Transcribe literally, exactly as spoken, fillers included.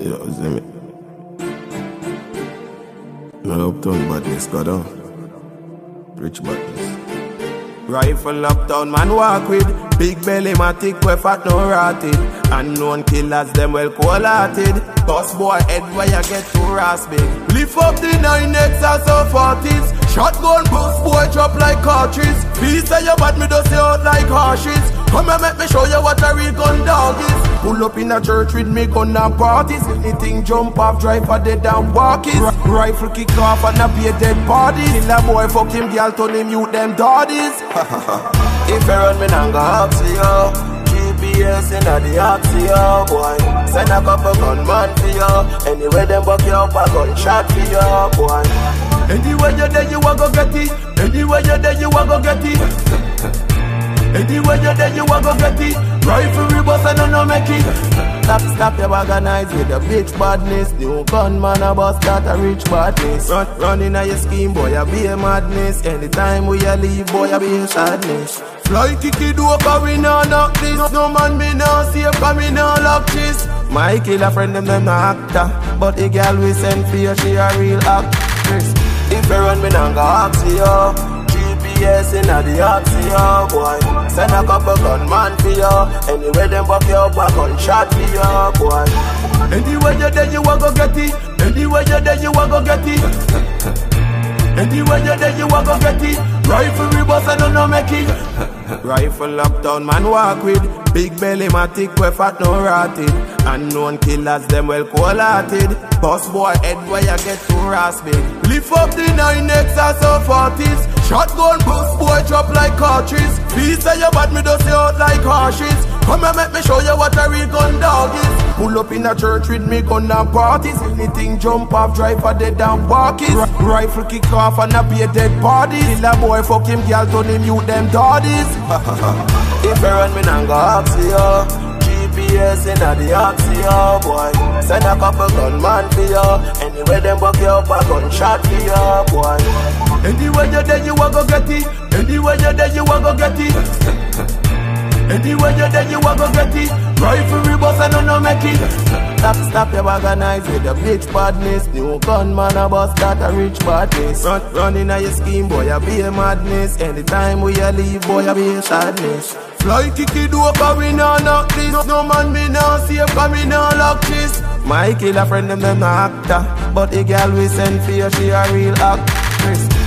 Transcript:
You know, see me. No uptown badness, God, oh. Rich badness. Rifle uptown, man walk with big belly, matic, we fat no rotted. Unknown killers, them well cold-hearted. Boss boy head where you get too raspy. Lift up the nine X or so forties. Shotgun boost boy drop like cartridge. Please say you bad, me just say out like harshes. Come and make me show you what a real gun dog is. Pull up in a church with me gun and parties. Anything jump off, drive for dead and walkies. R- rifle kick off and a be a dead body. Kill a boy, fuck him, girl, turn him, mute them daddies. If you run me, now go up to you. G P S in the oxy, boy. Send a couple gunman for you. Anyway, them buck you up, a gunshot for you, boy. Anywhere you there, you a go get it. Anywhere you there, you a go get it. Anywhere you there, you a go get it. Rifle rebus and no no make it. Stop, stop your organize with the bitch badness. New gunman a bust that a rich badness. Run, running on your scheme, boy, you be a madness. Anytime we a leave, boy, you be a sadness. Fly kicky do up, we no knock this. No man me no safe, cause me no lock this. My killer friend, them them no actor. But the girl we send for you, she a real actress. If you run me now go ask you. G P S in the oxy, boy. Send a couple gunman for you. Anyway, them buck you up, a gunshot for you, boy. Anywhere you there, you a go get it. Anywhere you there, you a go get it. Anywhere you there, you a go get it. Rifle rebus and no no make it. Rifle uptown, man walk with big belly, matic, we fat no rotted. Unknown killers, them well cold-hearted. Boss boy head where you get too raspy. Lift up the nine X or so forties. Shotgun boost boy drop like cartridge. Please say you bad, me just say out like harshes. Come and make me show you what a real gun dog is. Pull up in a church with me gun and parties. Anything jump off, drive for dead and walkies. R- rifle kick off and a be a dead body. Kill a boy, fuck him, girl, turn him, mute them daddies. If you run me now go ask you. G P S in the oxy, boy. Send a couple gunman for you. Anyway, them buck you up, a gunshot for you, boy. Anywhere you there, you a go get it. Anywhere you there, you a go get it. Anywhere you there, you a go get it. Rifle rebus and no no make it. Stop, stop your organize with the bitch badness. New gunman a bust that a rich badness. Run, running on your scheme, boy, you be a madness. Anytime we a leave, boy, you be a sadness. Fly kicky do up, we no knock this. No, no man me no safe, cause me no lock this. My killer friend, them them no actor. But the girl we send for you, she a real actress.